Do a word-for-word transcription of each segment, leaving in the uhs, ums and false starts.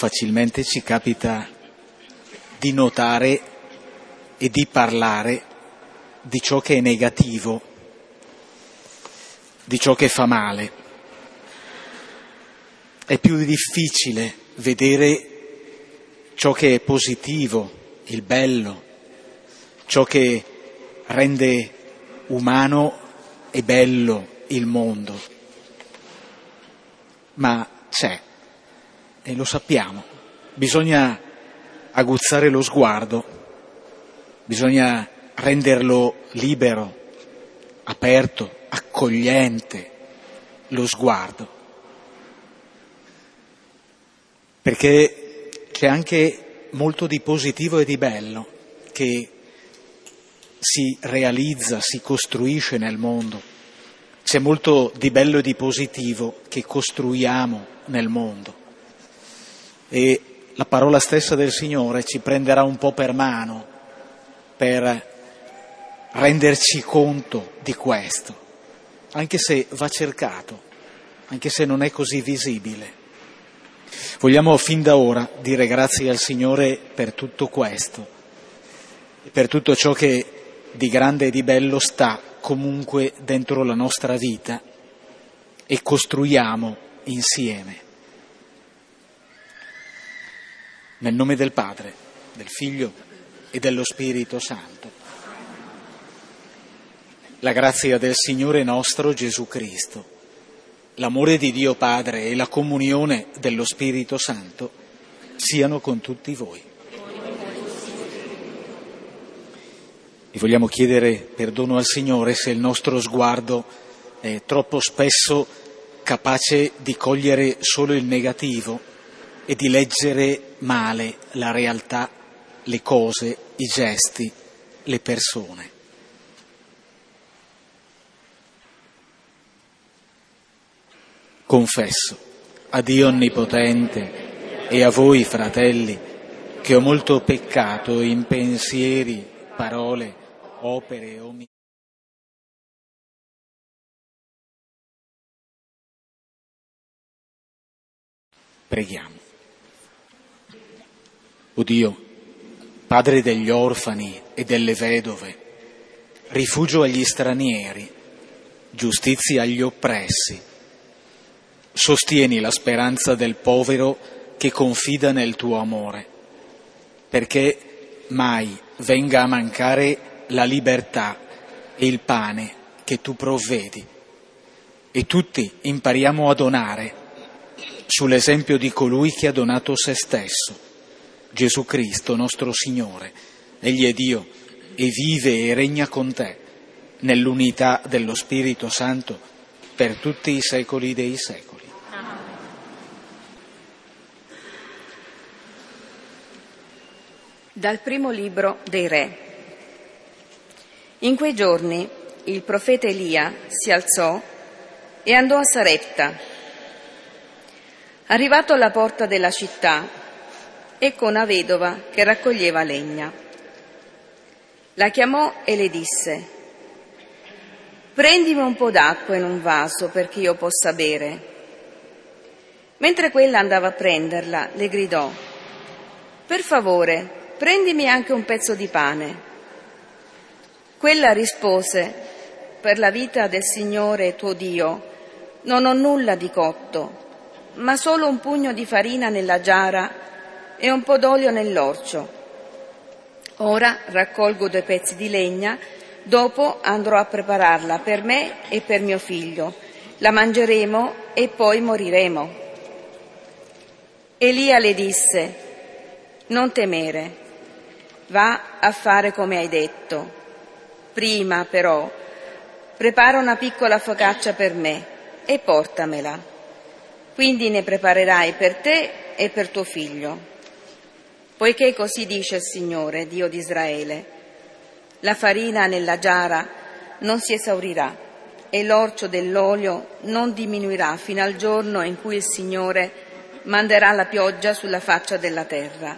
facilmente ci capita di notare e di parlare di ciò che è negativo, di ciò che fa male. È più difficile vedere ciò che è positivo, il bello, ciò che rende umano e bello il mondo. Ma c'è, e lo sappiamo. Bisogna aguzzare lo sguardo, bisogna renderlo libero, aperto, accogliente, lo sguardo. Perché c'è anche molto di positivo e di bello che si realizza, si costruisce nel mondo. C'è molto di bello e di positivo che costruiamo nel mondo. E la parola stessa del Signore ci prenderà un po' per mano per renderci conto di questo, anche se va cercato, anche se non è così visibile. Vogliamo fin da ora dire grazie al Signore per tutto questo, per tutto ciò che di grande e di bello sta comunque dentro la nostra vita e costruiamo insieme. Nel nome del Padre, del Figlio e dello Spirito Santo. La grazia del Signore nostro Gesù Cristo, l'amore di Dio Padre e la comunione dello Spirito Santo siano con tutti voi. E vogliamo chiedere perdono al Signore se il nostro sguardo è troppo spesso capace di cogliere solo il negativo e di leggere male la realtà, le cose, i gesti, le persone. Confesso a Dio Onnipotente e a voi, fratelli, che ho molto peccato in pensieri, parole, opere e omissioni. Preghiamo. O Dio, Padre degli orfani e delle vedove, rifugio agli stranieri, giustizia agli oppressi, sostieni la speranza del povero che confida nel tuo amore, perché mai venga a mancare la libertà e il pane che tu provvedi, e tutti impariamo a donare sull'esempio di colui che ha donato se stesso, Gesù Cristo nostro Signore. Egli è Dio e vive e regna con te nell'unità dello Spirito Santo per tutti i secoli dei secoli. Dal primo libro dei Re. In quei giorni il profeta Elia si alzò e andò a Sarepta. Arrivato alla porta della città, ecco una vedova che raccoglieva legna. La chiamò e le disse: «Prendimi un po' d'acqua in un vaso perché io possa bere». Mentre quella andava a prenderla, le gridò: «Per favore, prendimi anche un pezzo di pane». Quella rispose: «Per la vita del Signore tuo Dio non ho nulla di cotto, ma solo un pugno di farina nella giara e un po' d'olio nell'orcio. Ora raccolgo due pezzi di legna, dopo andrò a prepararla per me e per mio figlio, la mangeremo e poi moriremo». Elia le disse: «Non temere, va a fare come hai detto. Prima, però, prepara una piccola focaccia per me e portamela. Quindi ne preparerai per te e per tuo figlio. Poiché così dice il Signore, Dio di Israele: la farina nella giara non si esaurirà e l'orcio dell'olio non diminuirà fino al giorno in cui il Signore manderà la pioggia sulla faccia della terra».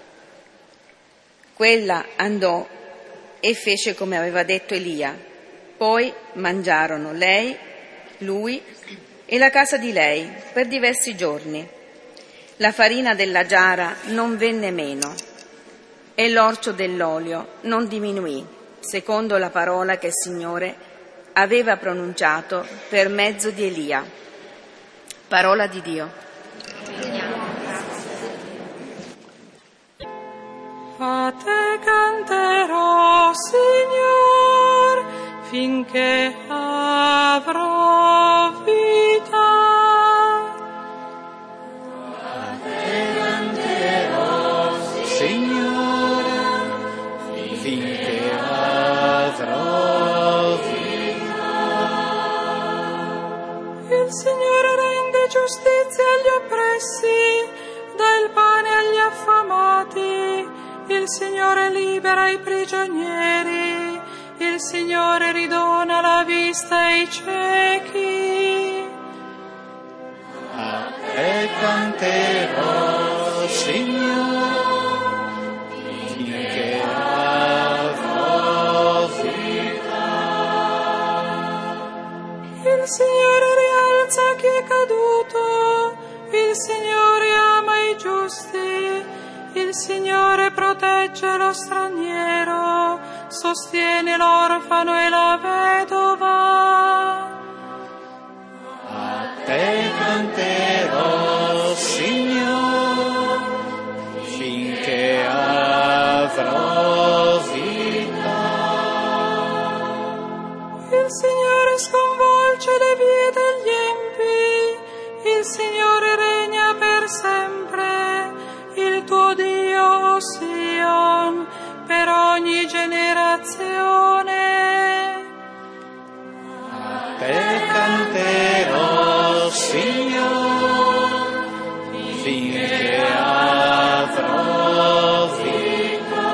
Quella andò e fece come aveva detto Elia. Poi mangiarono lei, lui e la casa di lei per diversi giorni. La farina della giara non venne meno e l'orcio dell'olio non diminuì, secondo la parola che il Signore aveva pronunciato per mezzo di Elia. Parola di Dio. A te canterò, Signor, finché avrò vita. A te canterò, Signore, finché avrò vita. Il Signore rende giustizia agli oppressi, dà il pane agli affamati. Il Signore libera i prigionieri, il Signore ridona la vista ai ciechi. A te canterò, Signore, finché avrò vita. Il Signore rialza chi è caduto, il Signore ama i giusti. Il Signore protegge lo straniero, sostiene l'orfano e la vedova. A te canterò, Signore, finché avrò vita. Il Signore sconvolge le vie degli empi, il Signore regna per sempre. Il tuo Dio, Sion, per ogni generazione. A te canterò, Signore, finché avrò vita.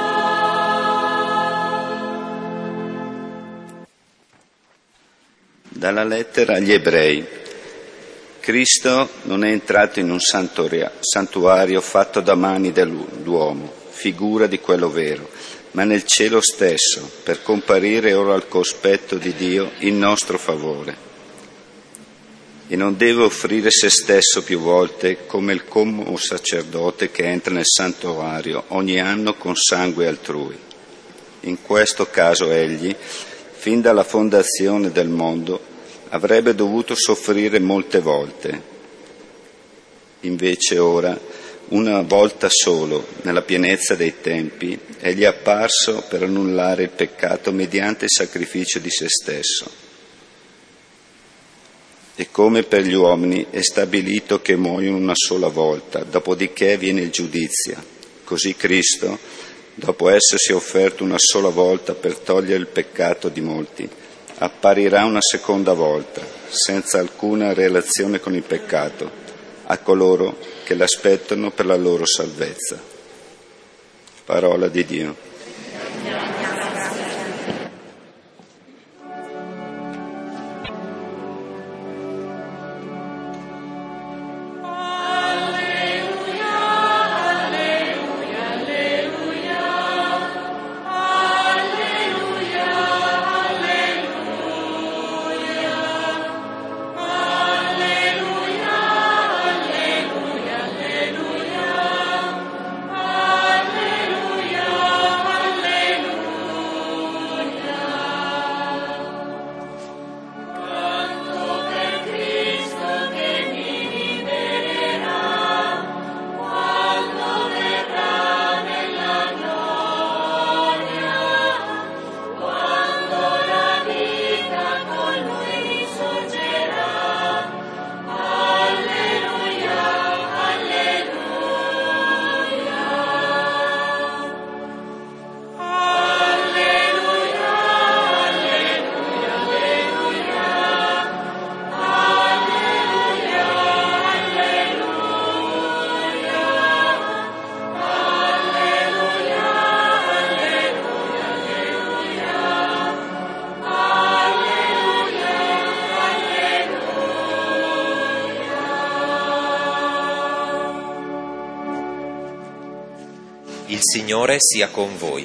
Dalla lettera agli Ebrei. Cristo non è entrato in un santuario fatto da mani dell'uomo, figura di quello vero, ma nel cielo stesso, per comparire ora al cospetto di Dio in nostro favore. E non deve offrire se stesso più volte come il commo sacerdote che entra nel santuario ogni anno con sangue altrui. In questo caso egli, fin dalla fondazione del mondo, avrebbe dovuto soffrire molte volte. Invece ora, una volta solo, nella pienezza dei tempi, egli è apparso per annullare il peccato mediante il sacrificio di se stesso. E come per gli uomini è stabilito che muoiono una sola volta, dopodiché viene il giudizio, così Cristo, dopo essersi offerto una sola volta per togliere il peccato di molti, apparirà una seconda volta, senza alcuna relazione con il peccato, a coloro che l'aspettano per la loro salvezza. Parola di Dio. Il Signore sia con voi.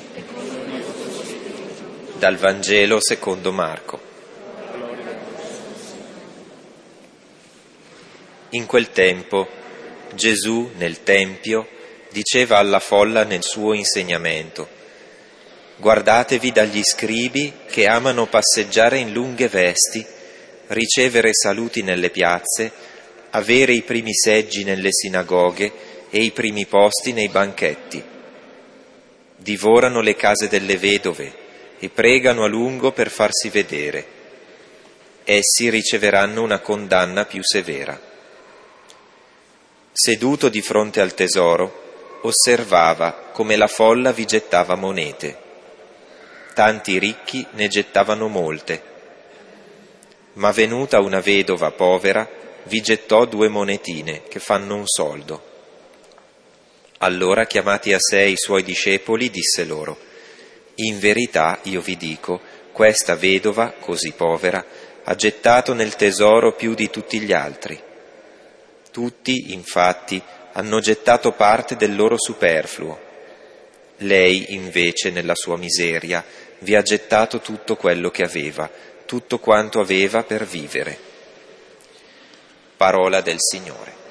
Dal Vangelo secondo Marco. In quel tempo Gesù nel Tempio diceva alla folla nel suo insegnamento: guardatevi dagli scribi che amano passeggiare in lunghe vesti, ricevere saluti nelle piazze, avere i primi seggi nelle sinagoghe e i primi posti nei banchetti. Divorano le case delle vedove e pregano a lungo per farsi vedere. Essi riceveranno una condanna più severa. Seduto di fronte al tesoro, osservava come la folla vi gettava monete. Tanti ricchi ne gettavano molte. Ma venuta una vedova povera, vi gettò due monetine che fanno un soldo. Allora, chiamati a sé i suoi discepoli, disse loro: in verità io vi dico, questa vedova, così povera, ha gettato nel tesoro più di tutti gli altri. Tutti, infatti, hanno gettato parte del loro superfluo. Lei, invece, nella sua miseria, vi ha gettato tutto quello che aveva, tutto quanto aveva per vivere. Parola del Signore.